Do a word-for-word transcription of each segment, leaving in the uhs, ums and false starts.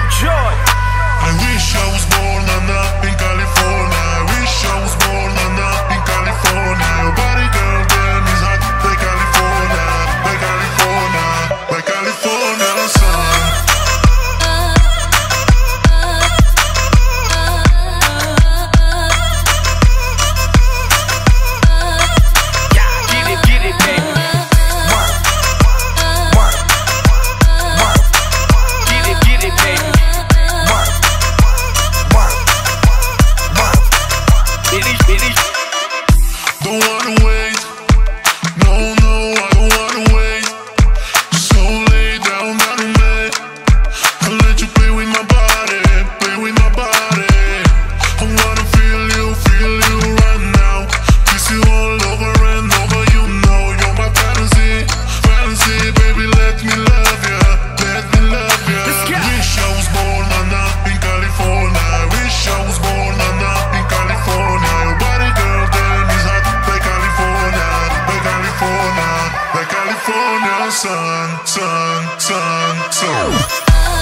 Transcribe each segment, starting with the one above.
Joy. I wish I was born and up in California. I wish I was born and up in California. Your body, girl, damn is hot like California, like California, like California sun. Don't wanna wait, no, no, I don't wanna wait. So lay down, down on me. I'll let you play with my body, play with my body. I wanna feel you, feel you right now. Kiss you all over and over, you know you're my fantasy, fantasy, baby, let me love ya, let me love ya. Wish I was born and up in California. I wish I was born and up in California. Your body, girl, damn is hot like California, like California, like California sun, sun, sun, sun.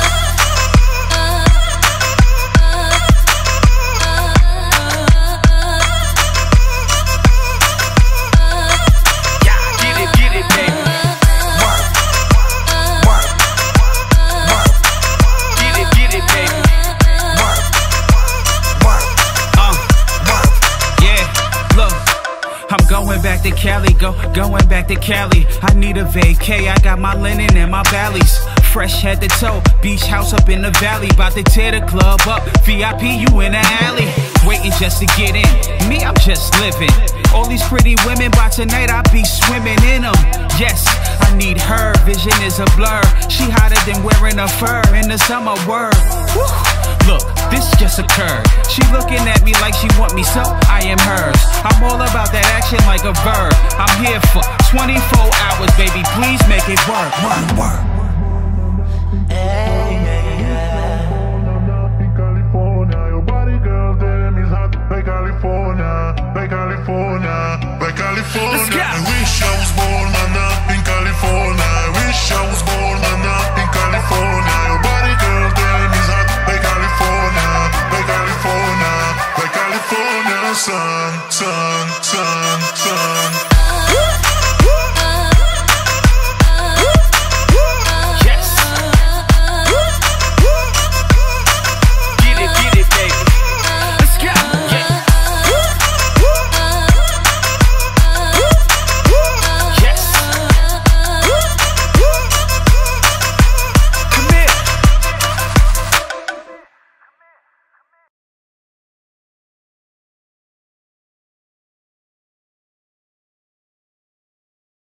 I'm going back to Cali, go, going back to Cali. I need a vacay, I got my linen and my valleys. Fresh head to toe, beach house up in the valley. About to tear the club up, V I P you in the alley. Waiting just to get in, me I'm just living. All these pretty women, by tonight I be swimming in them. Yes, I need her, vision is a blur. She hotter than wearing a fur in the summer word. Woo. Look, this just occurred. She looking at me like she want me, so I am hers. I'm all about that action like a verb. I'm here for twenty-four hours, baby, please make it work. Work, work. Hey, yeah, yeah. California, your body, girl, damn is hot like California, like California, like California. I wish I was born and up in California. I wish I was born and up in California. Your body, girl, damn is hot like California, like California, like California sun, sun.